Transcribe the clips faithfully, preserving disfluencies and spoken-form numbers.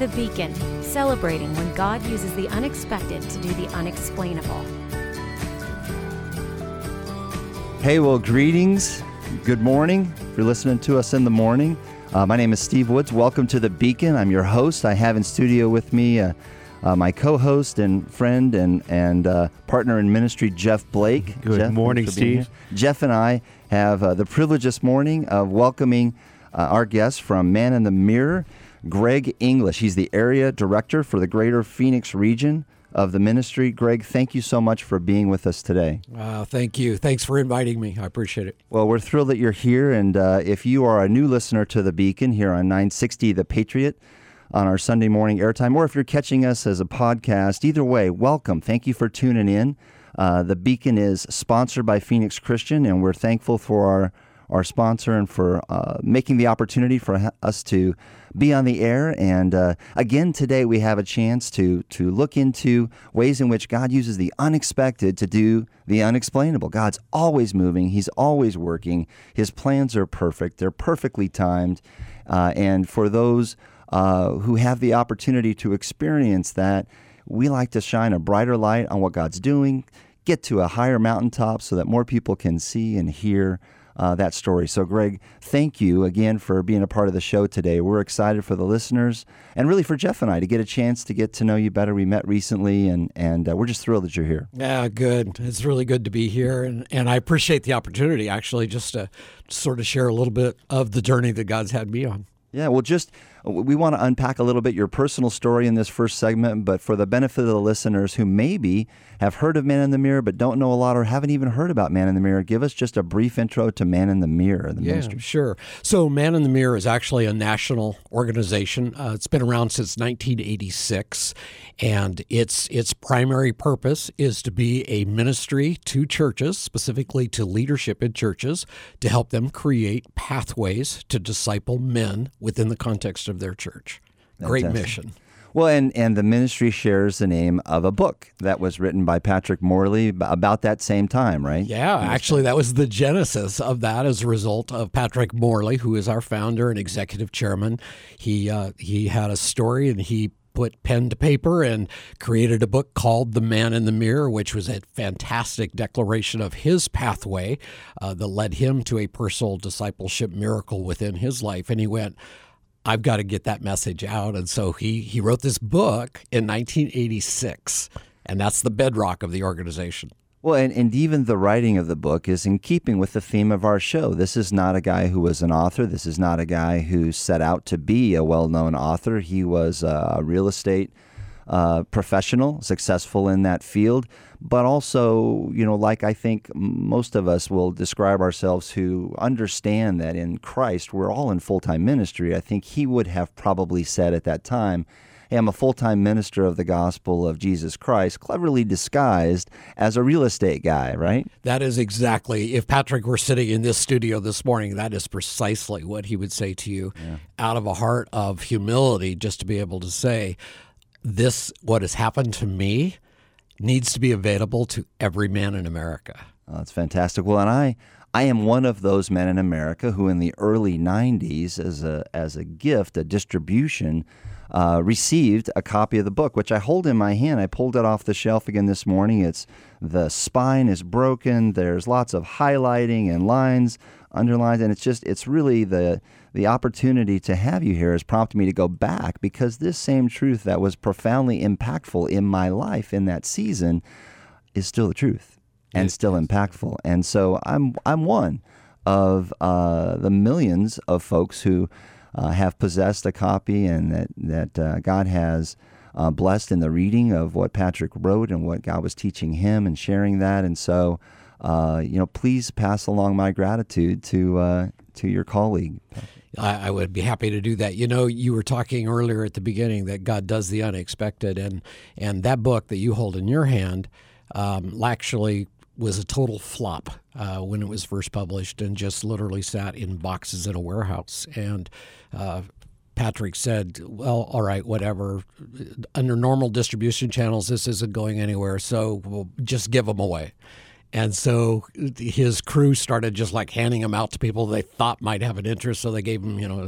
The Beacon, celebrating when God uses the unexpected to do the unexplainable. Hey, well, greetings. Good morning. If you're listening to us in the morning, uh, my name is Steve Woods. Welcome to The Beacon. I'm your host. I have in studio with me uh, uh, my co-host and friend and, and uh, partner in ministry, Jeff Blake. Good Jeff, morning, Steve. Jeff and I have uh, the privilege this morning of welcoming uh, our guest from Man in the Mirror, Greg English. He's the area director for the greater Phoenix region of the ministry. Greg, thank you so much for being with us today. Uh, thank you. Thanks for inviting me. I appreciate it. Well, we're thrilled that you're here. And uh, if you are a new listener to The Beacon here on nine sixty The Patriot on our Sunday morning airtime, or if you're catching us as a podcast, either way, welcome. Thank you for tuning in. Uh, the Beacon is sponsored by Phoenix Christian, and we're thankful for our our sponsor and for uh, making the opportunity for ha- us to be on the air. And uh, again, today we have a chance to to look into ways in which God uses the unexpected to do the unexplainable. God's always moving. He's always working. His plans are perfect. They're perfectly timed. Uh, and for those uh, who have the opportunity to experience that, we like to shine a brighter light on what God's doing, get to a higher mountaintop so that more people can see and hear Uh, that story. So, Greg, thank you again for being a part of the show today. We're excited for the listeners and really for Jeff and I to get a chance to get to know you better. We met recently, and and uh, we're just thrilled that you're here. Yeah, good. It's really good to be here, and, and I appreciate the opportunity, actually, just to sort of share a little bit of the journey that God's had me on. Yeah, well, just we want to unpack a little bit your personal story in this first segment, but for the benefit of the listeners who maybe have heard of Man in the Mirror but don't know a lot or haven't even heard about Man in the Mirror, give us just a brief intro to Man in the Mirror, the yeah, ministry. Sure. So Man in the Mirror is actually a national organization. Uh, it's been around since nineteen eighty-six, and its its primary purpose is to be a ministry to churches, specifically to leadership in churches, to help them create pathways to disciple men within the context of their church. Great Fantastic. mission. Well, and, and the ministry shares the name of a book that was written by Patrick Morley about that same time, right? Yeah, actually, that was the genesis of that as a result of Patrick Morley, who is our founder and executive chairman. He uh, he had a story, and he put pen to paper and created a book called The Man in the Mirror, which was a fantastic declaration of his pathway uh, that led him to a personal discipleship miracle within his life. And he went, I've got to get that message out. And so he, he wrote this book in nineteen eighty-six, and that's the bedrock of the organization. Well, and, and even the writing of the book is in keeping with the theme of our show. This is not a guy who was an author. This is not a guy who set out to be a well-known author. He was a real estate uh, professional, successful in that field, but also, you know, like I think most of us will describe ourselves who understand that in Christ, we're all in full-time ministry. I think he would have probably said at that time, hey, I'm a full-time minister of the gospel of Jesus Christ, cleverly disguised as a real estate guy, right? That is exactly, if Patrick were sitting in this studio this morning, that is precisely what he would say to you, yeah. Out of a heart of humility, just to be able to say, this, what has happened to me, needs to be available to every man in America. Oh, that's fantastic. Well, and I I am one of those men in America who in the early nineties, as a as a gift, a distribution, uh, received a copy of the book, which I hold in my hand. I pulled it off the shelf again this morning. It's the spine is broken. There's lots of highlighting and lines, underlines, and it's just it's really the the opportunity to have you here has prompted me to go back, because this same truth that was profoundly impactful in my life in that season is still the truth and still impactful. And so I'm I'm one of uh, the millions of folks who uh, have possessed a copy, and that that uh, God has uh, blessed in the reading of what Patrick wrote and what God was teaching him and sharing that. And so, uh, you know, please pass along my gratitude to uh, to your colleague. I, I would be happy to do that. You know, you were talking earlier at the beginning that God does the unexpected, and and that book that you hold in your hand um, actually was a total flop uh, when it was first published, and just literally sat in boxes in a warehouse. And uh, Patrick said, well, all right, whatever. Under normal distribution channels, this isn't going anywhere, so we'll just give them away. And so his crew started just like handing them out to people they thought might have an interest. So they gave him, you know,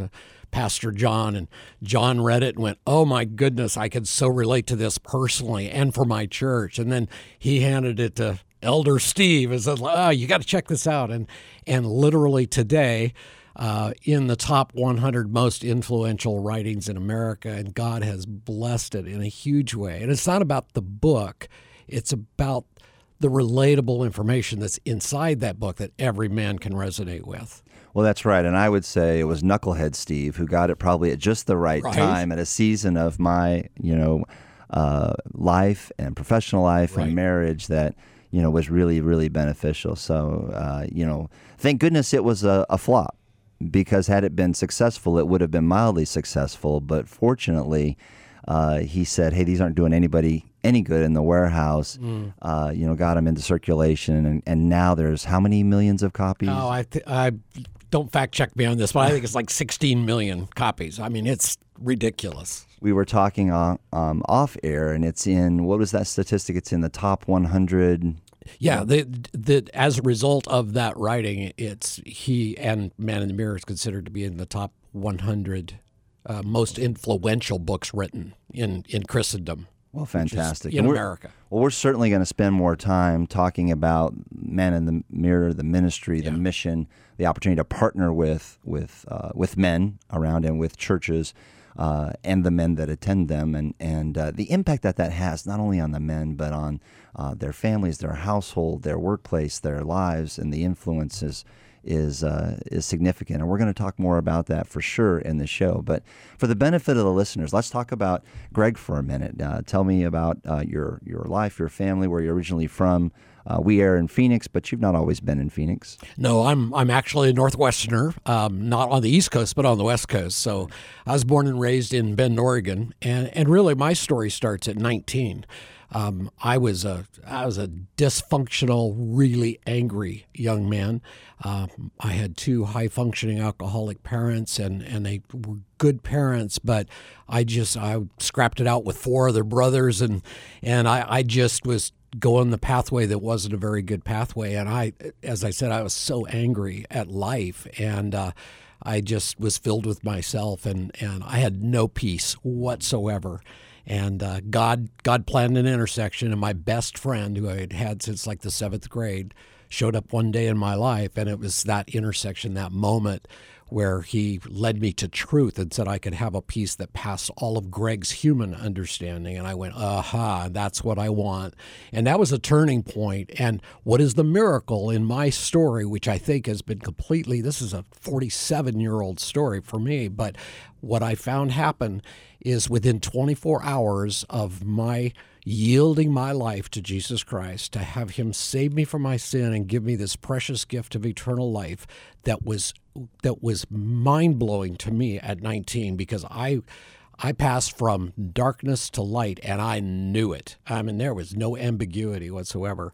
Pastor John, and John read it and went, oh my goodness, I could so relate to this personally and for my church. And then he handed it to Elder Steve and said, oh, you got to check this out. And, and literally today, Uh, in the top one hundred most influential writings in America, and God has blessed it in a huge way. And it's not about the book, it's about the relatable information that's inside that book that every man can resonate with. Well, that's right. And I would say it was Knucklehead Steve who got it probably at just the right, Right. time at a season of my, you know, uh, life and professional life Right. and marriage that, you know, was really, really beneficial. So, uh, you know, thank goodness it was a, a flop. Because had it been successful, it would have been mildly successful. But fortunately, uh, he said, hey, these aren't doing anybody any good in the warehouse. Mm. Uh, you know, got them into circulation. And, and now there's how many millions of copies? Oh, I, th- I don't fact check me on this, but I think it's like sixteen million copies. I mean, it's ridiculous. We were talking on, um, off air, and it's in, what was that statistic? It's in the top one hundred. Yeah, the, the, as a result of that writing, it's he and Man in the Mirror is considered to be in the top one hundred uh, most influential books written in, in Christendom. Well, fantastic. In And we're- America. Well, we're certainly going to spend more time talking about Man in the Mirror, the ministry, the Yeah. mission, the opportunity to partner with with uh, with men around and with churches uh, and the men that attend them, and and uh, the impact that that has not only on the men but on uh, their families, their household, their workplace, their lives, and the influences is uh, is significant. And we're going to talk more about that for sure in the show. But for the benefit of the listeners, let's talk about Greg for a minute. Uh, tell me about uh, your your life, your family, where you're originally from. Uh, we are in Phoenix, but you've not always been in Phoenix. No, I'm I'm actually a Northwesterner, um, not on the East Coast, but on the West Coast. So I was born and raised in Bend, Oregon, and and really my story starts at nineteen. Um, I was a I was a dysfunctional, really angry young man. Um, I had two high functioning alcoholic parents, and, and they were good parents, but I just I scrapped it out with four other brothers, and and I, I just was going the pathway that wasn't a very good pathway. And I, as I said, I was so angry at life, and uh, I just was filled with myself, and, and I had no peace whatsoever. And uh, God God planned an intersection, and my best friend, who I had had since like the seventh grade, showed up one day in my life, and it was that intersection, that moment where he led me to truth and said I could have a peace that passed all of Greg's human understanding. And I went, aha, that's what I want. And that was a turning point. And what is the miracle in my story, which I think has been completely, this is a forty-seven-year-old story for me, but what I found happen is within twenty-four hours of my yielding my life to Jesus Christ, to have him save me from my sin and give me this precious gift of eternal life that was that was mind-blowing to me at nineteen, because I I passed from darkness to light, and I knew it. I mean, there was no ambiguity whatsoever.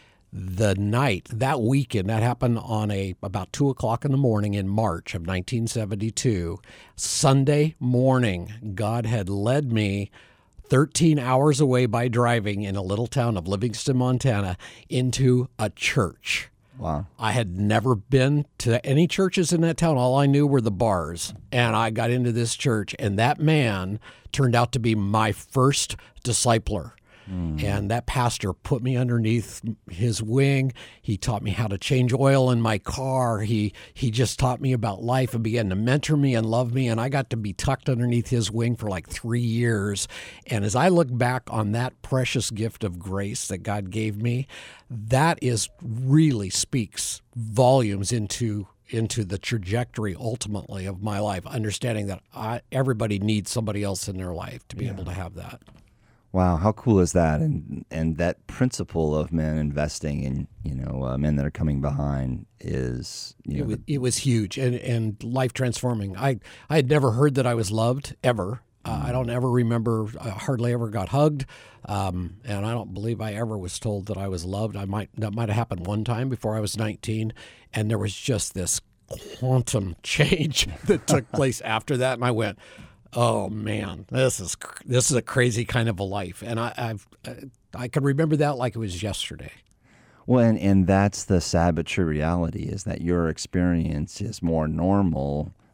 The night, that weekend, that happened on a about two o'clock in the morning in March of nineteen seventy-two. Sunday morning, God had led me thirteen hours away by driving in a little town of Livingston, Montana, into a church. Wow. I had never been to any churches in that town. All I knew were the bars. And I got into this church, and that man turned out to be my first discipler. Mm. And that pastor put me underneath his wing. He taught me how to change oil in my car. He he just taught me about life and began to mentor me and love me. And I got to be tucked underneath his wing for like three years. And as I look back on that precious gift of grace that God gave me, that is really speaks volumes into into the trajectory ultimately of my life, understanding that I, everybody needs somebody else in their life to be yeah. able to have that. Wow, how cool is that? And and that principle of men investing in, you know, uh, men that are coming behind is, you know, it was, the, it was huge and, and life transforming. I, I had never heard that I was loved ever. Uh, I don't ever remember, I hardly ever got hugged, um, and I don't believe I ever was told that I was loved. I might that might have happened one time before I was nineteen, and there was just this quantum change that took place after that, and I went, oh man, this is this is a crazy kind of a life, and I I've, I can remember that like it was yesterday. Well, and, and that's the sad but true reality, is that your experience is more normal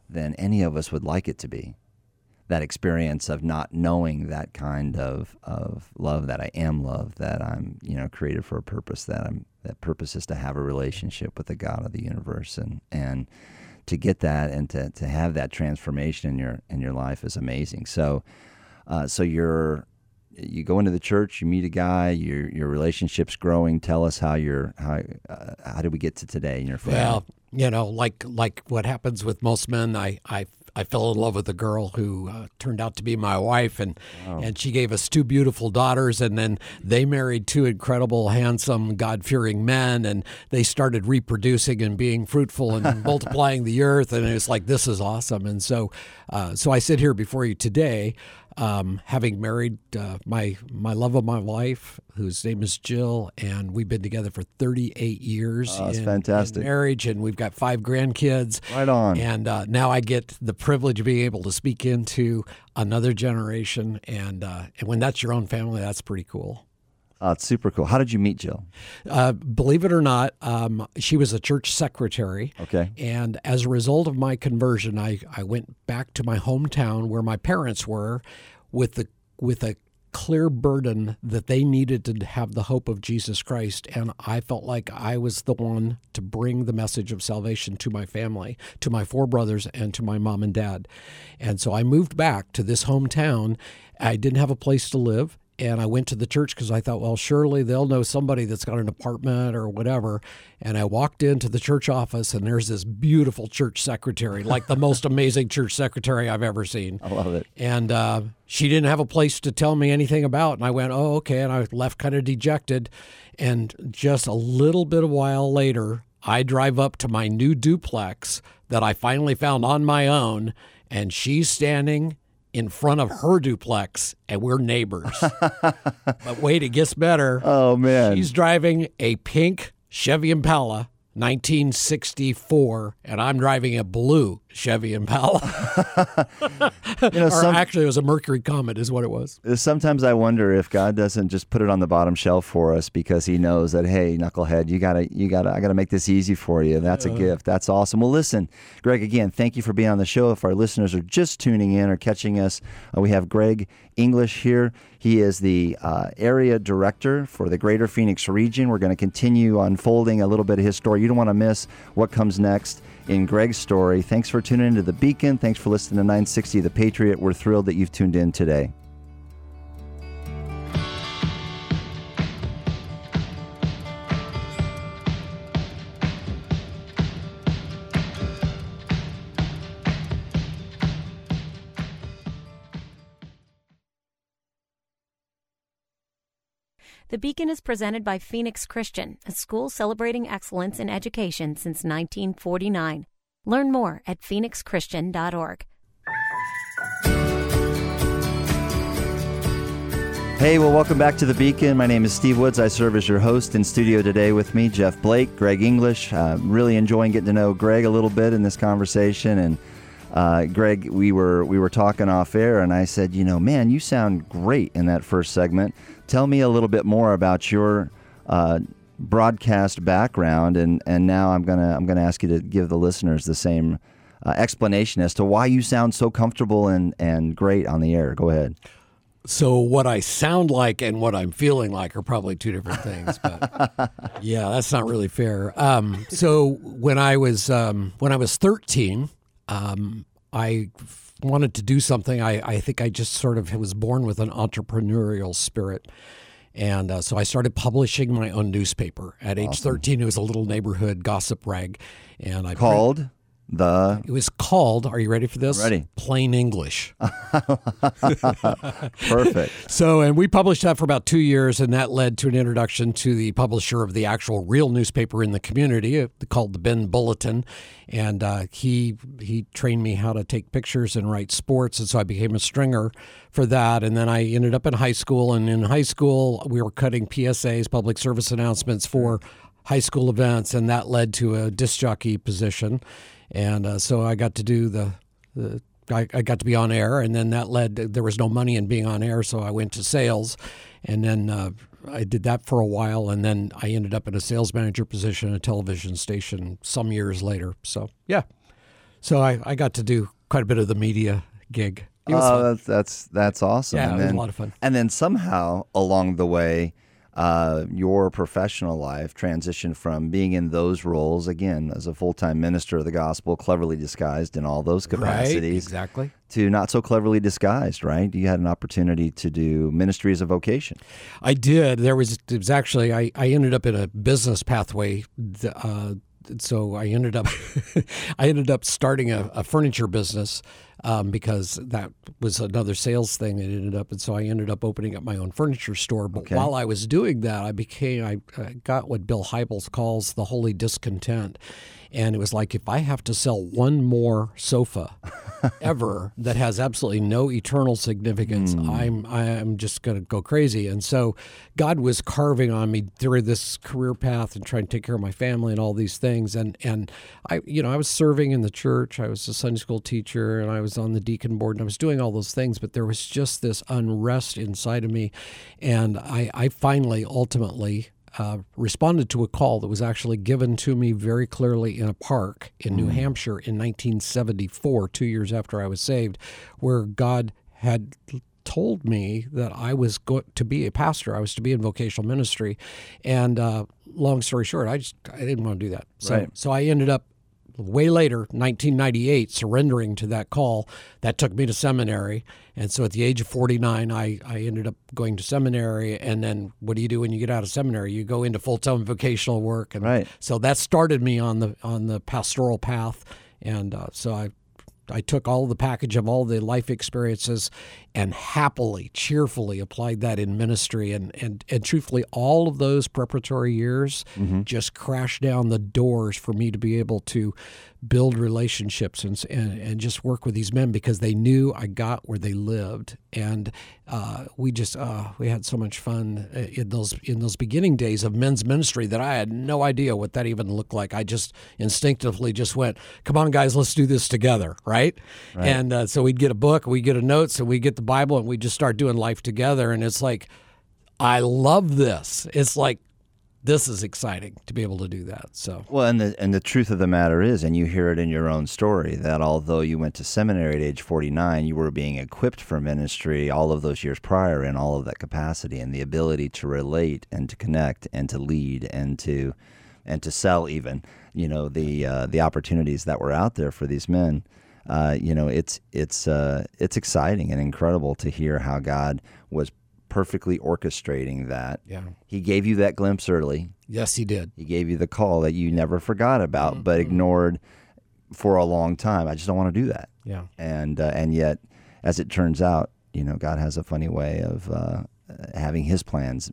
than any of us would like it to be. That experience of not knowing that kind of, of love, that I am love, that I'm, you know, created for a purpose, that I'm, that purpose is to have a relationship with the God of the universe. And, and to get that and to, to have that transformation in your, in your life is amazing. So, uh, so you're, you go into the church, you meet a guy, your, your relationship's growing. Tell us how you're, how, uh, how did we get to today in your family? Well, you know, like, like what happens with most men, I, I, I fell in love with a girl who uh, turned out to be my wife, and wow. and she gave us two beautiful daughters, and then they married two incredible, handsome, God-fearing men, and they started reproducing and being fruitful and multiplying the earth, and it was like, this is awesome. And so uh, so I sit here before you today, um, having married uh, my my love of my life, whose name is Jill, and we've been together for thirty-eight years. Oh, that's in, fantastic. in marriage, and we've got five grandkids. Right on. And uh, now I get the privilege of being able to speak into another generation, and uh, and when that's your own family, that's pretty cool. Oh, it's super cool. How did you meet Jill? Uh, believe it or not, um, she was a church secretary. Okay. And as a result of my conversion, I, I went back to my hometown where my parents were with the with a clear burden that they needed to have the hope of Jesus Christ. And I felt like I was the one to bring the message of salvation to my family, to my four brothers, and to my mom and dad. And so I moved back to this hometown. I didn't have a place to live. And I went to the church because I thought, well, surely they'll know somebody that's got an apartment or whatever. And I walked into the church office, and there's this beautiful church secretary, like the most amazing church secretary I've ever seen. I love it. And uh, she didn't have a place to tell me anything about. And I went, oh, okay. And I left kind of dejected. And just a little bit of while later, I drive up to my new duplex that I finally found on my own, and she's standing in front of her duplex, and we're neighbors. But wait, it gets better. Oh, man. She's driving a pink Chevy Impala, nineteen sixty-four, and I'm driving a blue Chevy Impala. you know, or some, actually, it was a Mercury Comet is what it was. Sometimes I wonder if God doesn't just put it on the bottom shelf for us because he knows that, hey, knucklehead, you gotta, you gotta, I gotta make this easy for you. That's a uh, gift. That's awesome. Well, listen, Greg, again, thank you for being on the show. If our listeners are just tuning in or catching us, uh, we have Greg English here. He is the uh, area director for the Greater Phoenix region. We're going to continue unfolding a little bit of his story. You don't want to miss what comes next in Greg's story. Thanks for tuning into The Beacon. Thanks for listening to nine sixty The Patriot. We're thrilled that you've tuned in today. The Beacon is presented by Phoenix Christian, a school celebrating excellence in education since nineteen forty-nine. Learn more at phoenix christian dot org. Hey, well, welcome back to The Beacon. My name is Steve Woods. I serve as your host. In studio today with me, Jeff Blake, Greg English. Uh, really enjoying getting to know Greg a little bit in this conversation. And uh, Greg, we were we were talking off air, and I said, you know, man, you sound great in that first segment. Tell me a little bit more about your uh, broadcast background, and, and now I'm gonna I'm gonna ask you to give the listeners the same uh, explanation as to why you sound so comfortable and, and great on the air. Go ahead. So what I sound like and what I'm feeling like are probably two different things, but yeah, that's not really fair. Um, so when I was um, when I was thirteen, um, I wanted to do something. I, I think I just sort of was born with an entrepreneurial spirit. And uh, so I started publishing my own newspaper. At age awesome. thirteen, it was a little neighborhood gossip rag. And I Called? Print- The It was called, are you ready for this? Ready. Plain English. Perfect. So, and we published that for about two years, and that led to an introduction to the publisher of the actual real newspaper in the community, uh, called the Bend Bulletin. And uh, he he trained me how to take pictures and write sports, and so I became a stringer for that. And then I ended up in high school, and in high school we were cutting P S As, public service announcements, for high school events, and that led to a disc jockey position. And uh, so I got to do the, the I, I got to be on air, and then that led to, there was no money in being on air, so I went to sales, and then uh, I did that for a while, and then I ended up in a sales manager position at a television station some years later. So yeah, So I, I got to do quite a bit of the media gig. It was Oh, fun. that's, that's that's awesome. Yeah, and it was then, a lot of fun. And then somehow along the way, uh, your professional life transitioned from being in those roles, again, as a full-time minister of the gospel, cleverly disguised in all those capacities, Right, exactly. to not so cleverly disguised, right? You had an opportunity to do ministry as a vocation. I did. There was, it was actually, I, I ended up in a business pathway. Uh, so I ended up, I ended up starting a, a furniture business um, because that was another sales thing that ended up. And so I ended up opening up my own furniture store. But Okay. while I was doing that, I became, I uh, got what Bill Hybels calls the holy discontent. And it was like, if I have to sell one more sofa ever that has absolutely no eternal significance, Mm. I'm I'm just going to go crazy. And so God was carving on me through this career path and trying to take care of my family and all these things. And and I you know I was serving in the church. I was a Sunday school teacher, and I was on the deacon board, and I was doing all those things. But there was just this unrest inside of me, and I I finally ultimately. Uh, responded to a call that was actually given to me very clearly in a park in New Hampshire in nineteen seventy-four, two years after I was saved, where God had told me that I was go- to be a pastor. I was to be in vocational ministry. And uh, long story short, I just I didn't want to do that. So, Right. so I ended up way later, nineteen ninety-eight, surrendering to that call. That took me to seminary. And so at the age of forty-nine, I, I ended up going to seminary. And then what do you do when you get out of seminary? You go into full-time vocational work. And Right. so that started me on the on the pastoral path. And uh, so I I took all the package of all the life experiences and happily, cheerfully applied that in ministry. And, and, and truthfully, all of those preparatory years Mm-hmm. just crashed down the doors for me to be able to build relationships and, and, and just work with these men because they knew I got where they lived. And uh, we just, uh, we had so much fun in those, in those beginning days of men's ministry that I had no idea what that even looked like. I just instinctively just went, come on, guys, let's do this together, right? Right. And uh, so we'd get a book, we'd get a notes, and we'd get the Bible, and we just start doing life together. And it's like, I love this. It's like, this is exciting to be able to do that. So, Well, and the and the truth of the matter is, and you hear it in your own story, that although you went to seminary at age forty-nine, you were being equipped for ministry all of those years prior in all of that capacity and the ability to relate and to connect and to lead and to and to sell even, you know, the uh, the opportunities that were out there for these men. Uh, you know, it's it's uh, it's exciting and incredible to hear how God was perfectly orchestrating that. yeah. He gave you that glimpse early. Yes, he did. He gave you the call that you never forgot about, Mm-hmm. but ignored for a long time. I just don't want to do that. Yeah. And uh, and yet, as it turns out, you know, God has a funny way of uh, having His plans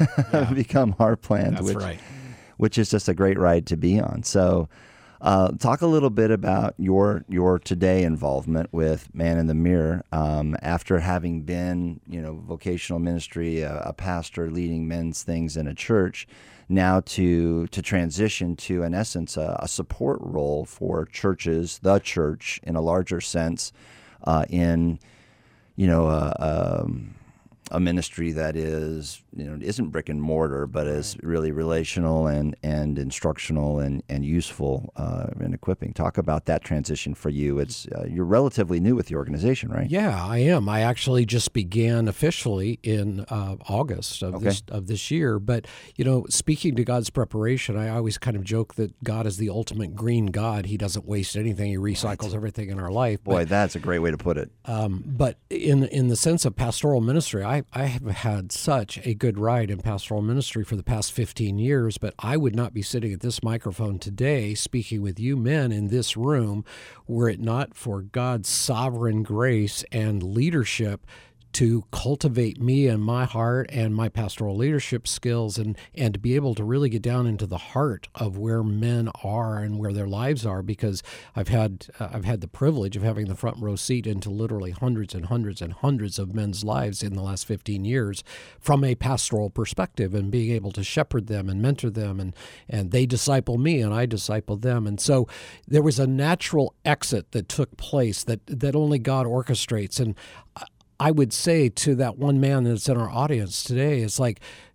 become our plans, That's which right. which is just a great ride to be on. So, uh, talk a little bit about your your today involvement with Man in the Mirror. Um, after having been, you know, vocational ministry, a, a pastor leading men's things in a church, now to to transition to, in essence, a, a support role for churches, the church in a larger sense, uh, in you know a. Um, a ministry that is, you know, isn't brick and mortar, but is really relational and, and instructional and, and useful uh, in equipping. Talk about that transition for you. It's uh, you're relatively new with the organization, right? Yeah, I am. I actually just began officially in uh, August of Okay. this of this year. But you know, speaking to God's preparation, I always kind of joke that God is the ultimate green God. He doesn't waste anything. He recycles everything in our life. Boy, that's a great way to put it. Um, but in in the sense of pastoral ministry, I, I have had such a good ride in pastoral ministry for the past fifteen years, but I would not be sitting at this microphone today speaking with you men in this room were it not for God's sovereign grace and leadership to cultivate me and my heart and my pastoral leadership skills and, and to be able to really get down into the heart of where men are and where their lives are, because I've had uh, I've had the privilege of having the front row seat into literally hundreds and hundreds and hundreds of men's lives in the last fifteen years from a pastoral perspective and being able to shepherd them and mentor them, and, and they disciple me and I disciple them. And so there was a natural exit that took place that, that only God orchestrates. And I would say to that one man that's in our audience today, it's like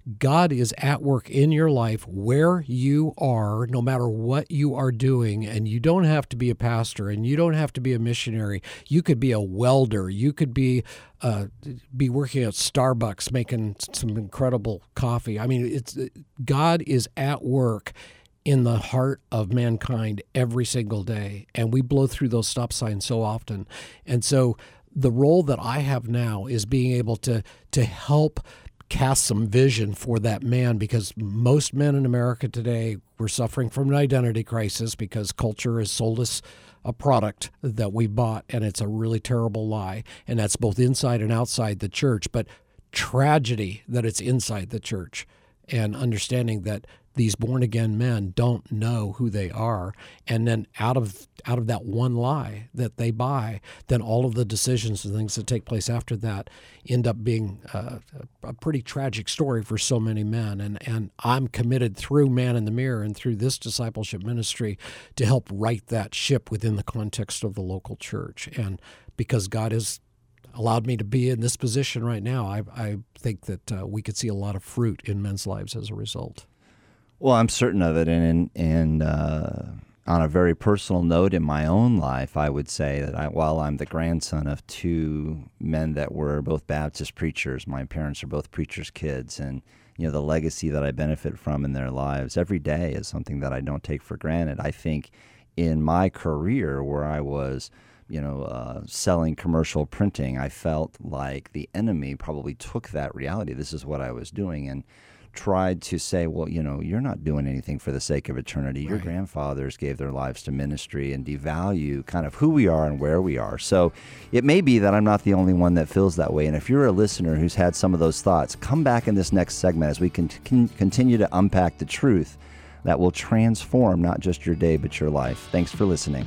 God is at work in your life where you are, no matter what you are doing, and you don't have to be a pastor, and you don't have to be a missionary. You could be a welder. You could be uh, be working at Starbucks making some incredible coffee. I mean, it's God is at work in the heart of mankind every single day, and we blow through those stop signs so often. And so the role that I have now is being able to to help cast some vision for that man, because most men in America today, we're suffering from an identity crisis because culture has sold us a product that we bought, and it's a really terrible lie, and that's both inside and outside the church. But tragedy that it's inside the church, and understanding that these born-again men don't know who they are, and then out of out of that one lie that they buy, then all of the decisions and things that take place after that end up being uh, a pretty tragic story for so many men. And and I'm committed through Man in the Mirror and through this discipleship ministry to help right that ship within the context of the local church. And because God has allowed me to be in this position right now, I, I think that uh, we could see a lot of fruit in men's lives as a result. Well, I'm certain of it, and and uh, on a very personal note in my own life, I would say that I, while I'm the grandson of two men that were both Baptist preachers, my parents are both preachers' kids, and you know the legacy that I benefit from in their lives every day is something that I don't take for granted. I think in my career, where I was, you know, uh, selling commercial printing, I felt like the enemy probably took that reality. This is what I was doing, and tried to say, well, you know, you're not doing anything for the sake of eternity. Your right. grandfathers gave their lives to ministry, and devalue kind of who we are and where we are. So it may be that I'm not the only one that feels that way. And if you're a listener who's had some of those thoughts, come back in this next segment as we can, can continue to unpack the truth that will transform not just your day, but your life. Thanks for listening.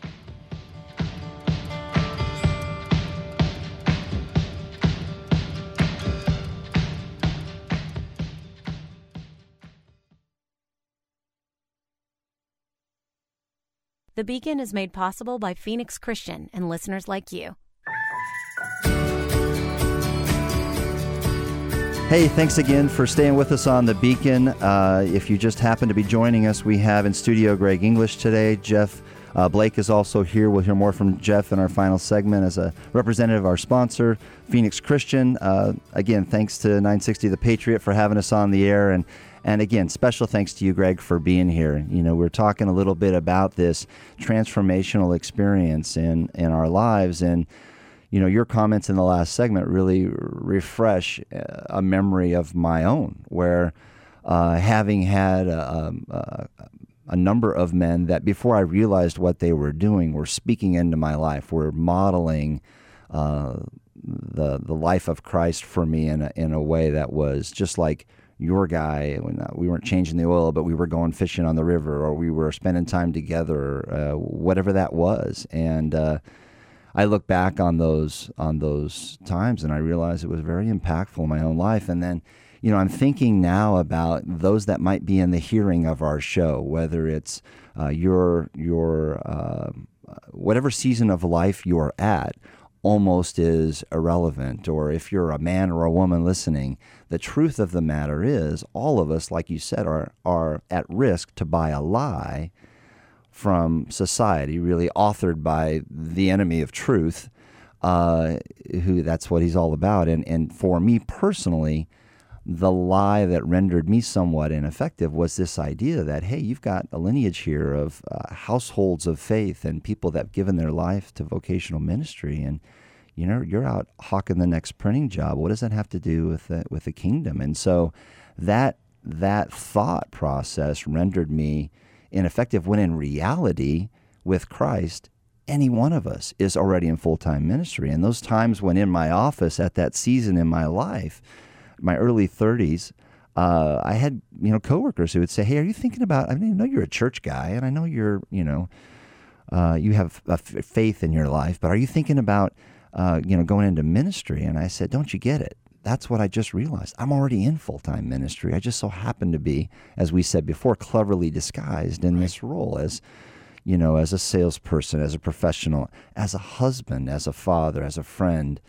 The Beacon is made possible by Phoenix Christian and listeners like you. Hey, thanks again for staying with us on The Beacon. Uh, if you just happen to be joining us, we have in studio Greg English today. Jeff uh, Blake is also here. We'll hear more from Jeff in our final segment as a representative of our sponsor, Phoenix Christian. Uh, again, thanks to nine sixty The Patriot for having us on the air. And And again, special thanks to you, Greg, for being here. You know, we're talking a little bit about this transformational experience in, in our lives. And, you know, your comments in the last segment really refresh a memory of my own, where uh, having had a, a, a number of men that before I realized what they were doing were speaking into my life, were modeling uh, the the life of Christ for me in a, in a way that was just like your guy. When we weren't changing the oil, but we were going fishing on the river, or we were spending time together, uh, whatever that was. And uh, I look back on those on those times, and I realize it was very impactful in my own life. And then, you know, I'm thinking now about those that might be in the hearing of our show, whether it's uh, your your uh, whatever season of life you're at, almost is irrelevant. Or if you're a man or a woman listening, the truth of the matter is all of us, like you said, are are at risk to buy a lie from society, really authored by the enemy of truth, uh, who that's what he's all about. And and for me personally, the lie that rendered me somewhat ineffective was this idea that, hey, you've got a lineage here of uh, households of faith and people that have given their life to vocational ministry, and you know you're out hawking the next printing job. What does that have to do with the, with the kingdom? And so that that thought process rendered me ineffective, when in reality, with Christ, any one of us is already in full-time ministry. And those times when in my office at that season in my life, my early thirties, uh, I had, you know, coworkers who would say, hey, are you thinking about, I mean, I know you're a church guy, and I know you're, you know, uh, you have a f- faith in your life, but are you thinking about, uh, you know, going into ministry? And I said, don't you get it? That's what I just realized. I'm already in full-time ministry. I just so happen to be, as we said before, cleverly disguised in right. this role as, you know, as a salesperson, as a professional, as a husband, as a father, as a friend.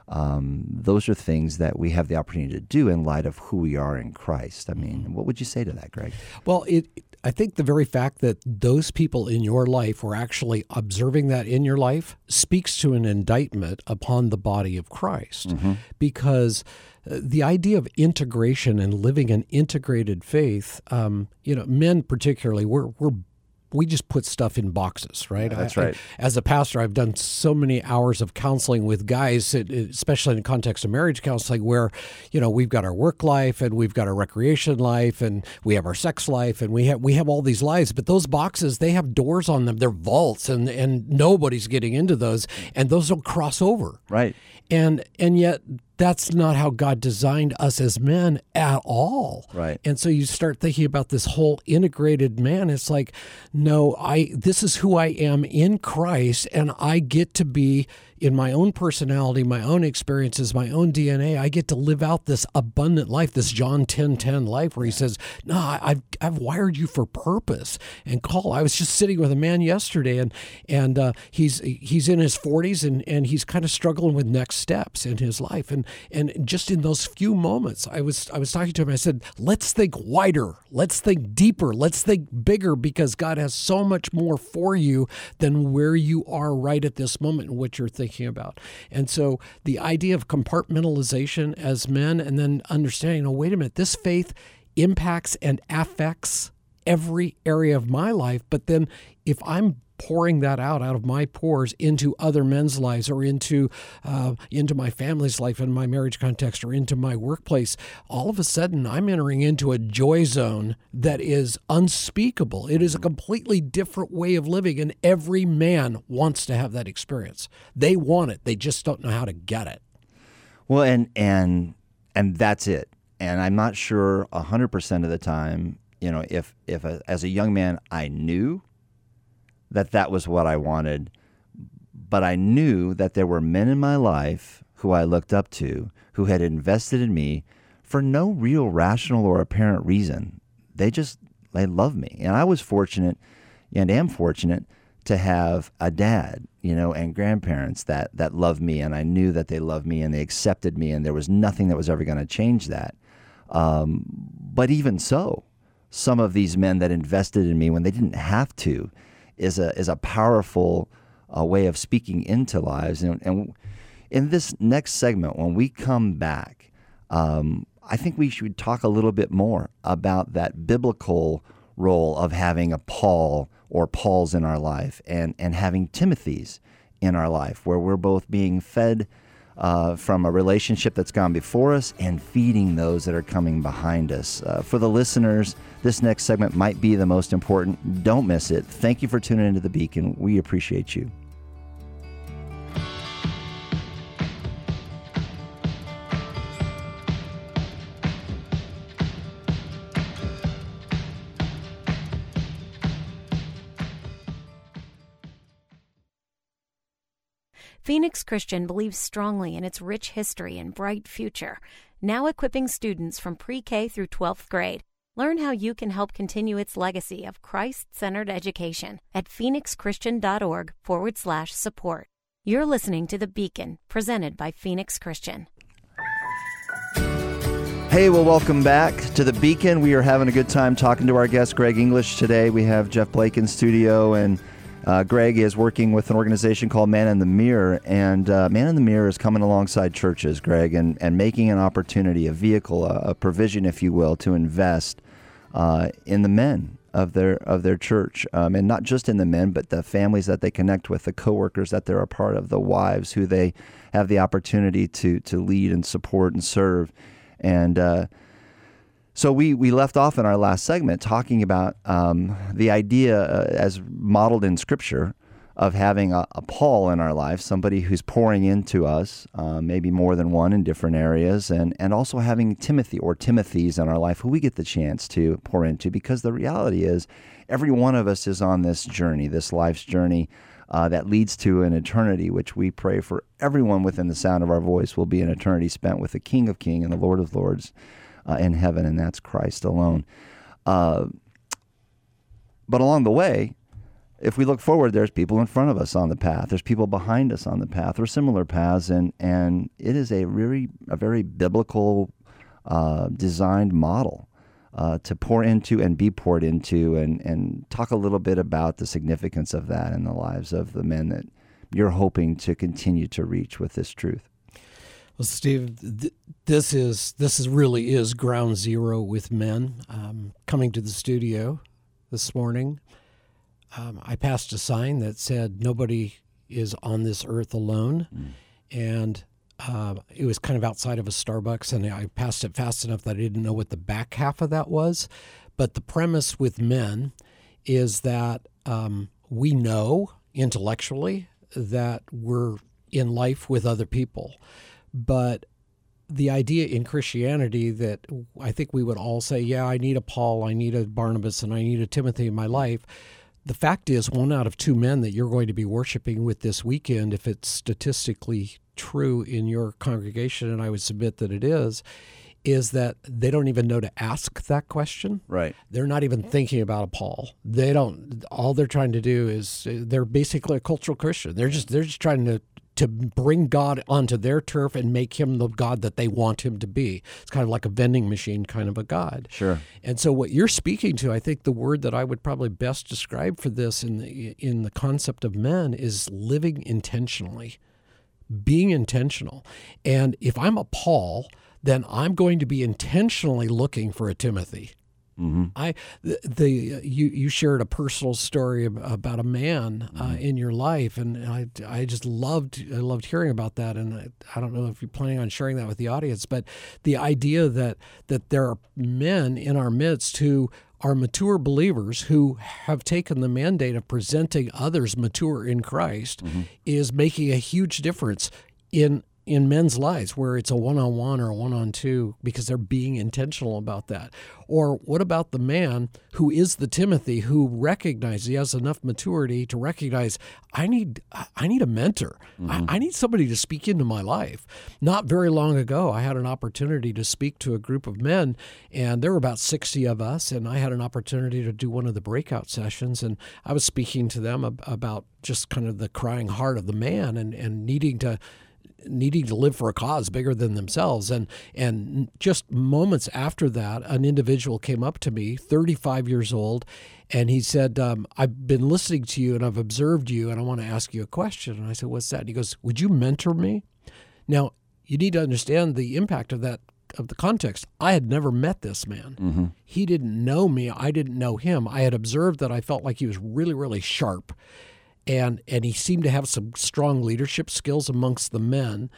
Um, those are things that we have the opportunity to do in light of who we are in Christ. I mean, what would you say to that, Greg? Well, it, I think the very fact that those people in your life were actually observing that in your life speaks to an indictment upon the body of Christ. Mm-hmm. Because the idea of integration and living an integrated faith, um, you know, men particularly, we're we're we just put stuff in boxes, right? Yeah, that's I, right. I, as a pastor, I've done so many hours of counseling with guys, especially in the context of marriage counseling, where, you know, we've got our work life and we've got our recreation life and we have our sex life and we have we have all these lives, but those boxes, they have doors on them. They're vaults, and and nobody's getting into those, and those don't cross over. Right. And and yet that's not how God designed us as men at all. Right. And so you start thinking about this whole integrated man. It's like, no, I this is who I am in Christ, and I get to be in my own personality, my own experiences, my own D N A. I get to live out this abundant life, this John ten ten life, where he says, no, I've I've wired you for purpose and call. I was just sitting with a man yesterday, and and uh, he's he's in his forties, and, and he's kind of struggling with next steps in his life. And and just in those few moments, I was I was talking to him. I said, let's think wider, let's think deeper, let's think bigger, because God has so much more for you than where you are right at this moment and what you're thinking about. And so the idea of compartmentalization as men, and then understanding, oh, wait a minute, this faith impacts and affects every area of my life. But then if I'm pouring that out out of my pores into other men's lives, or into uh, into my family's life, in my marriage context, or into my workplace, all of a sudden I'm entering into a joy zone that is unspeakable. It is a completely different way of living, and every man wants to have that experience. They want it. They just don't know how to get it. Well, and and and that's it. And I'm not sure one hundred percent of the time, you know, if if a, as a young man I knew that that was what I wanted, but I knew that there were men in my life who I looked up to, who had invested in me for no real rational or apparent reason. They just, they loved me. And I was fortunate, and am fortunate, to have a dad, you know, and grandparents that, that loved me, and I knew that they loved me and they accepted me, and there was nothing that was ever going to change that. Um, but even so, some of these men that invested in me when they didn't have to, is a is a powerful uh, way of speaking into lives. And, and in this next segment, when we come back, um, I think we should talk a little bit more about that biblical role of having a Paul or Pauls in our life, and, and having Timothys in our life, where we're both being fed uh, from a relationship that's gone before us and feeding those that are coming behind us. Uh, for the listeners, this next segment might be the most important. Don't miss it. Thank you for tuning into The Beacon. We appreciate you. Phoenix Christian believes strongly in its rich history and bright future, now equipping students from pre-K through twelfth grade. Learn how you can help continue its legacy of Christ-centered education at phoenixchristian.org forward slash support. You're listening to The Beacon, presented by Phoenix Christian. Hey, well, welcome back to The Beacon. We are having a good time talking to our guest, Greg English, today. We have Jeff Blake in studio, and uh, Greg is working with an organization called Man in the Mirror. And uh, Man in the Mirror is coming alongside churches, Greg, and, and making an opportunity, a vehicle, a, a provision, if you will, to invest uh, in the men of their of their church. Um, and not just in the men, but the families that they connect with, the coworkers that they're a part of, the wives who they have the opportunity to to lead and support and serve. And uh, so we, we left off in our last segment talking about um, the idea uh, as modeled in Scripture of having a, a Paul in our life, somebody who's pouring into us, uh, maybe more than one in different areas, and, and also having Timothy or Timothys in our life who we get the chance to pour into, because the reality is every one of us is on this journey, this life's journey uh, that leads to an eternity, which we pray for everyone within the sound of our voice will be an eternity spent with the King of Kings and the Lord of Lords uh, in heaven, and that's Christ alone. Uh, but along the way, if we look forward, there's people in front of us on the path. There's people behind us on the path or similar paths, and and it is a very a very biblical uh, designed model uh, to pour into and be poured into, and and talk a little bit about the significance of that in the lives of the men that you're hoping to continue to reach with this truth. Well, Steve, th- this is this is really is ground zero with men. Um, coming to the studio this morning, um, I passed a sign that said, "Nobody is on this earth alone," mm. and uh, it was kind of outside of a Starbucks, and I passed it fast enough that I didn't know what the back half of that was. But the premise with men is that um, we know intellectually that we're in life with other people. But the idea in Christianity that I think we would all say, yeah, I need a Paul, I need a Barnabas, and I need a Timothy in my life. The fact is, one out of two men that you're going to be worshiping with this weekend, if it's statistically true in your congregation, and I would submit that it is, is that they don't even know to ask that question. Right. They're not even thinking about a Paul. They don't. All they're trying to do is they're basically a cultural Christian. They're just they're just trying to to bring God onto their turf and make him the God that they want him to be. It's kind of like a vending machine kind of a God. Sure. And so what you're speaking to, I think the word that I would probably best describe for this in the in the concept of men is living intentionally, being intentional. And if I'm a Paul, then I'm going to be intentionally looking for a Timothy. Mm-hmm. I the, the you you shared a personal story about a man uh, mm-hmm. in your life, and I, I just loved I loved hearing about that, and I, I don't know if you're planning on sharing that with the audience, but the idea that that there are men in our midst who are mature believers who have taken the mandate of presenting others mature in Christ mm-hmm. is making a huge difference in in men's lives, where it's a one-on-one or a one-on-two, because they're being intentional about that. Or what about the man who is the Timothy, who recognizes he has enough maturity to recognize, I need I need a mentor. Mm-hmm. I, I need somebody to speak into my life. Not very long ago, I had an opportunity to speak to a group of men, and there were about sixty of us, and I had an opportunity to do one of the breakout sessions, and I was speaking to them ab- about just kind of the crying heart of the man and, and needing to needing to live for a cause bigger than themselves. And and just moments after that, an individual came up to me, thirty-five years old, and he said, um, I've been listening to you and I've observed you and I want to ask you a question. And I said, what's that? And he goes, would you mentor me? Now, you need to understand the impact of that, of the context. I had never met this man. Mm-hmm. He didn't know me. I didn't know him. I had observed that I felt like he was really, really sharp. And and he seemed to have some strong leadership skills amongst the men,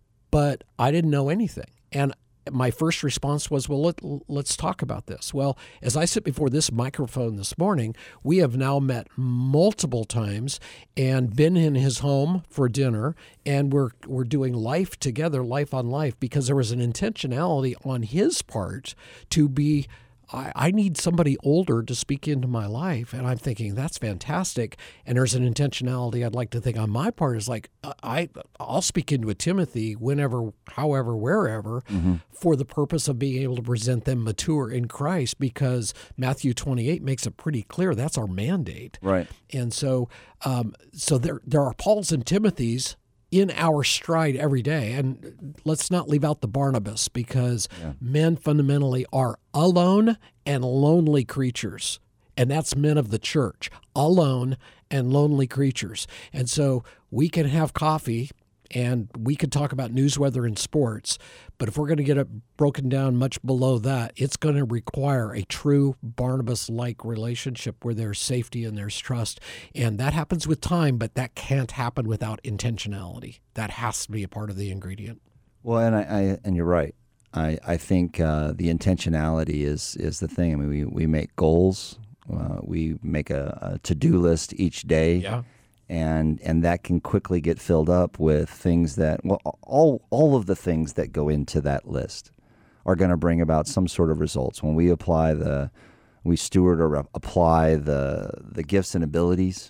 but I didn't know anything. And my first response was, well, let, let's talk about this. Well, as I sit before this microphone this morning, we have now met multiple times and been in his home for dinner, and we're we're doing life together, life on life, because there was an intentionality on his part to be, I, I need somebody older to speak into my life. And I'm thinking, that's fantastic. And there's an intentionality I'd like to think on my part is like, I, I'll speak into a Timothy whenever, however, wherever, mm-hmm. for the purpose of being able to present them mature in Christ, because Matthew twenty-eight makes it pretty clear that's our mandate. Right. And so um, so there there are Pauls and Timothys in our stride every day. And let's not leave out the Barnabas, because yeah. men fundamentally are alone and lonely creatures. And that's men of the church, alone and lonely creatures. And so we can have coffee and we could talk about news, weather, and sports, but if we're going to get it broken down much below that, it's going to require a true Barnabas-like relationship where there's safety and there's trust. And that happens with time, but that can't happen without intentionality. That has to be a part of the ingredient. Well, and I, I and you're right. I, I think uh, the intentionality is is the thing. I mean, we, we make goals. Uh, we make a, a to-do list each day. Yeah. And and that can quickly get filled up with things that, well, all all of the things that go into that list are going to bring about some sort of results. When we apply the, we steward or apply the the gifts and abilities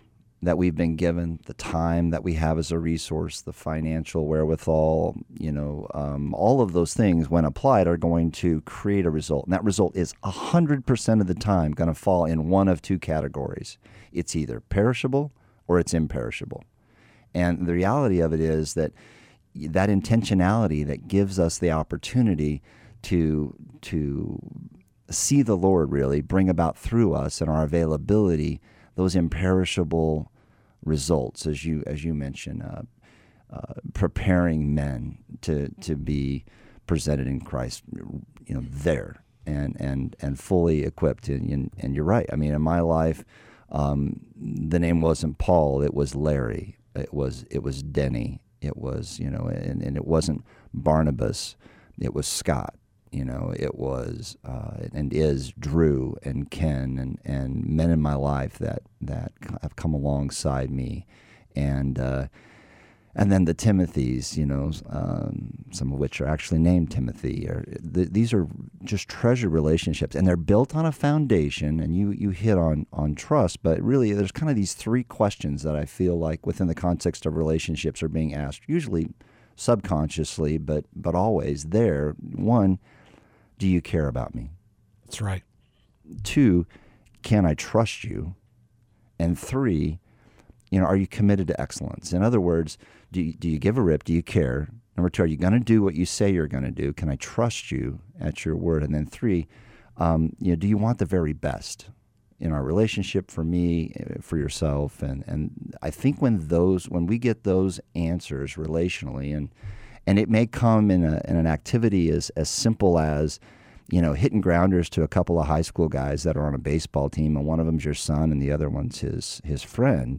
that we've been given, the time that we have as a resource, the financial wherewithal, you know, um, all of those things, when applied, are going to create a result. And that result is one hundred percent of the time going to fall in one of two categories. It's either perishable or it's imperishable. And the reality of it is that that intentionality that gives us the opportunity to to see the Lord really bring about through us and our availability those imperishable results, as you as you mentioned, uh, uh, preparing men to to be presented in Christ, you know, there and and and fully equipped. And, and, and you're right. I mean, in my life, um, the name wasn't Paul; it was Larry. It was it was Denny. It was you know, and, and it wasn't Barnabas. It was Scott. You know, it was uh, and is Drew and Ken and, and men in my life that, that have come alongside me, and uh, and then the Timothys, you know, um, some of which are actually named Timothy. Or, th- these are just treasured relationships, and they're built on a foundation. And you you hit on on trust, but really there's kind of these three questions that I feel like within the context of relationships are being asked, usually subconsciously, but but always there. One, do you care about me? That's right. Two, can I trust you? And three, you know, are you committed to excellence? In other words, do you, do you give a rip? Do you care? Number two, are you going to do what you say you're going to do? Can I trust you at your word? And then three, um, you know, do you want the very best in our relationship, for me, for yourself? And and I think when those when we get those answers relationally, and And it may come in, a, in an activity as, as simple as, you know, hitting grounders to a couple of high school guys that are on a baseball team, and one of them's your son and the other one's his his friend.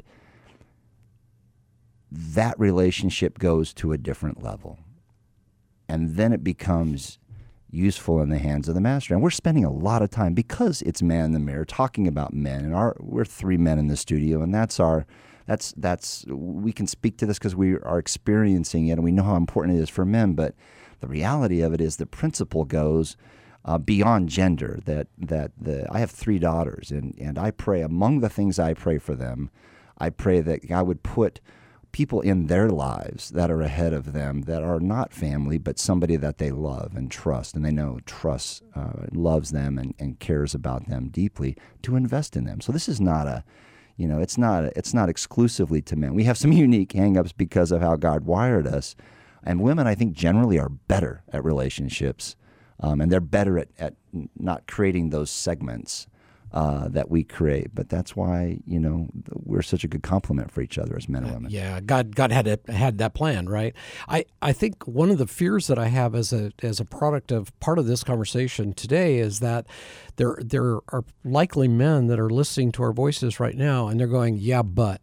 That relationship goes to a different level. And then it becomes useful in the hands of the master. And we're spending a lot of time, because it's Man in the Mirror, talking about men. And our we're three men in the studio, and that's our... That's that's we can speak to this because we are experiencing it and we know how important it is for men. But the reality of it is the principle goes uh, beyond gender. That that the I have three daughters, and, and I pray, among the things I pray for them, I pray that God would put people in their lives that are ahead of them, that are not family, but somebody that they love and trust, and they know trusts, uh, loves them and, and cares about them deeply, to invest in them. So this is not a You know, it's not it's not exclusively to men. We have some unique hang-ups because of how God wired us. And women, I think, generally are better at relationships, um, and they're better at, at not creating those segments uh, that we create. But that's why, you know, we're such a good complement for each other as men and women. Yeah, God God had it, had that plan, right? I, I think one of the fears that I have as a as a product of part of this conversation today is that there there are likely men that are listening to our voices right now, and they're going, yeah, but,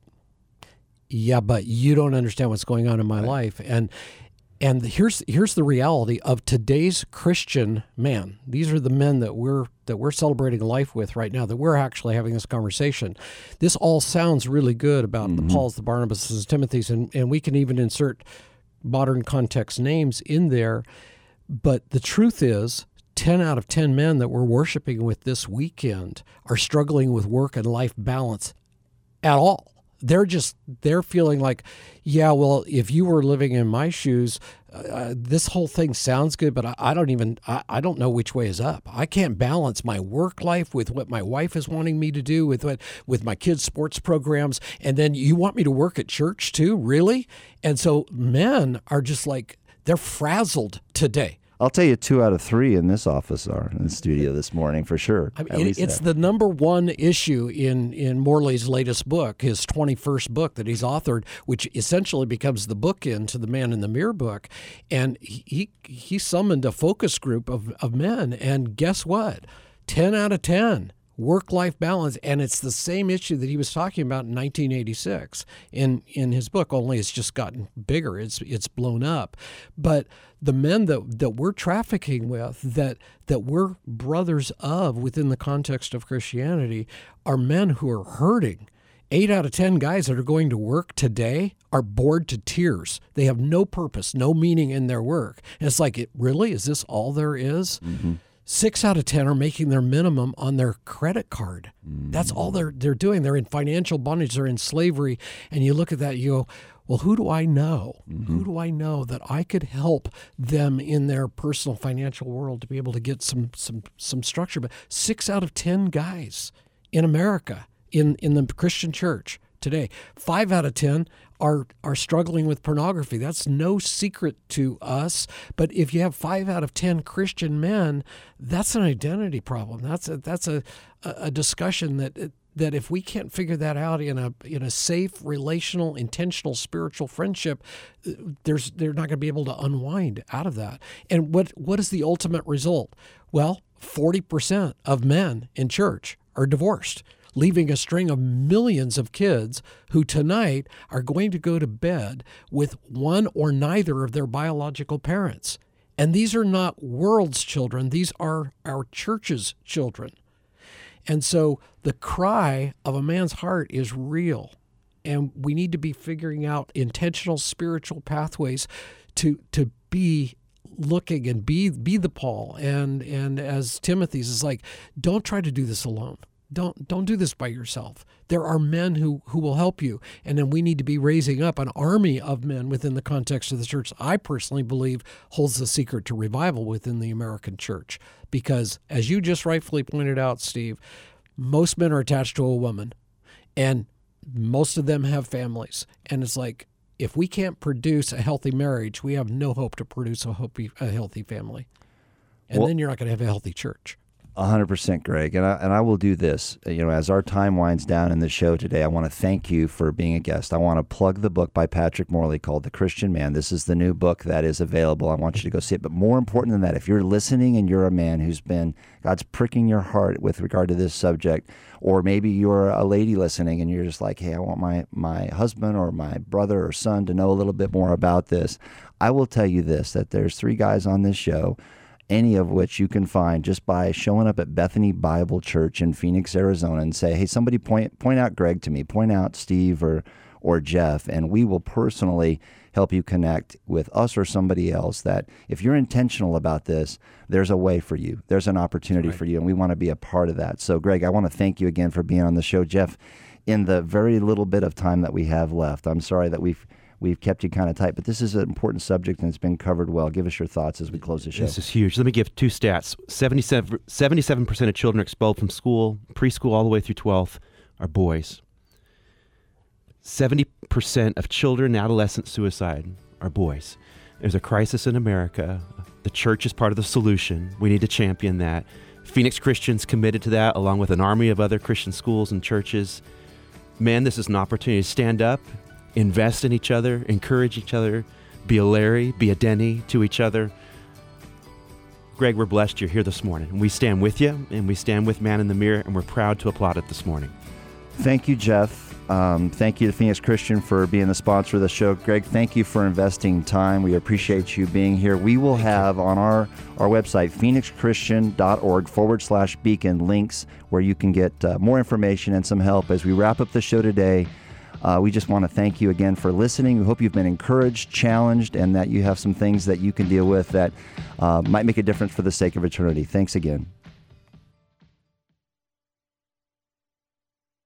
yeah, but you don't understand what's going on in my right. life. And And here's here's the reality of today's Christian man. These are the men that we're that we're celebrating life with right now, that we're actually having this conversation. This all sounds really good about mm-hmm. the Pauls, the Barnabases, the Timothys, and, and we can even insert modern context names in there. But the truth is, ten out of ten men that we're worshiping with this weekend are struggling with work and life balance at all. They're just, they're feeling like, yeah, well, if you were living in my shoes, uh, this whole thing sounds good, but I, I don't even, I, I don't know which way is up. I can't balance my work life with what my wife is wanting me to do, with what, with my kids' sports programs. And then you want me to work at church too? Really? And so men are just like, they're frazzled today. I'll tell you, two out of three in this office are in the studio this morning for sure. I mean, it, it's that. the number one issue in, in Morley's latest book, his twenty-first book that he's authored, which essentially becomes the bookend to the Man in the Mirror book. And he he summoned a focus group of, of men, and guess what? ten out of ten. Work-life balance, and it's the same issue that he was talking about in nineteen eighty-six in, in his book, only it's just gotten bigger. It's it's blown up. But the men that, that we're trafficking with, that that we're brothers of within the context of Christianity, are men who are hurting. Eight out of ten guys that are going to work today are bored to tears. They have no purpose, no meaning in their work. And it's like, it really? Is this all there is? Mm-hmm. Six out of ten are making their minimum on their credit card. Mm. That's all they're they're doing. They're in financial bondage. They're in slavery. And you look at that, you go, well, who do I know? Mm-hmm. Who do I know that I could help them in their personal financial world to be able to get some some some structure? But six out of ten guys in America, in, in the Christian church today, five out of ten are are struggling with pornography. That's no secret to us. But if you have five out of ten Christian men, that's an identity problem. That's a that's a a discussion that that if we can't figure that out in a in a safe, relational, intentional, spiritual friendship, there's they're not going to be able to unwind out of that. And what what is the ultimate result? Well, forty percent of men in church are divorced, leaving a string of millions of kids who tonight are going to go to bed with one or neither of their biological parents. And these are not world's children. These are our church's children. And so the cry of a man's heart is real. And we need to be figuring out intentional spiritual pathways to to be looking and be be the Paul. And and as Timothy's is like, don't try to do this alone. Don't don't do this by yourself. There are men who, who will help you. And then we need to be raising up an army of men within the context of the church. I personally believe holds the secret to revival within the American church. Because as you just rightfully pointed out, Steve, most men are attached to a woman. And most of them have families. And it's like, if we can't produce a healthy marriage, we have no hope to produce a, healthy, a healthy family. And well, then you're not going to have a healthy church. one hundred percent, Greg. And I, and I will do this. You know, as our time winds down in the show today, I want to thank you for being a guest. I want to plug the book by Patrick Morley called The Christian Man. This is the new book that is available. I want you to go see it. But more important than that, if you're listening and you're a man who's been, God's pricking your heart with regard to this subject, or maybe you're a lady listening and you're just like, hey, I want my, my husband or my brother or son to know a little bit more about this. I will tell you this, that there's three guys on this show, any of which you can find just by showing up at Bethany Bible Church in Phoenix, Arizona, and say, hey, somebody point point out Greg to me, point out Steve or or Jeff, and we will personally help you connect with us or somebody else that if you're intentional about this, there's a way for you. There's an opportunity right. for you, and we want to be a part of that. So, Greg, I want to thank you again for being on the show. Jeff, in the very little bit of time that we have left, I'm sorry that we've We've kept you kind of tight, but this is an important subject and it's been covered well. Give us your thoughts as we close the show. This is huge. Let me give two stats. seventy-seven percent of children are expelled from school, preschool all the way through twelfth, are boys. seventy percent of children and adolescent suicide are boys. There's a crisis in America. The church is part of the solution. We need to champion that. Phoenix Christians committed to that, along with an army of other Christian schools and churches. Man, this is an opportunity to stand up, invest in each other, encourage each other, be a Larry, be a Denny to each other. Greg, we're blessed you're here this morning. We stand with you, and we stand with Man in the Mirror, and we're proud to applaud it this morning. Thank you, Jeff. Um, thank you to Phoenix Christian for being the sponsor of the show. Greg, thank you for investing time. We appreciate you being here. We will thank have you. on our, our website, phoenixchristian.org forward slash beacon, links where you can get uh, more information and some help. As we wrap up the show today, Uh, we just want to thank you again for listening. We hope you've been encouraged, challenged, and that you have some things that you can deal with that uh, might make a difference for the sake of eternity. Thanks again.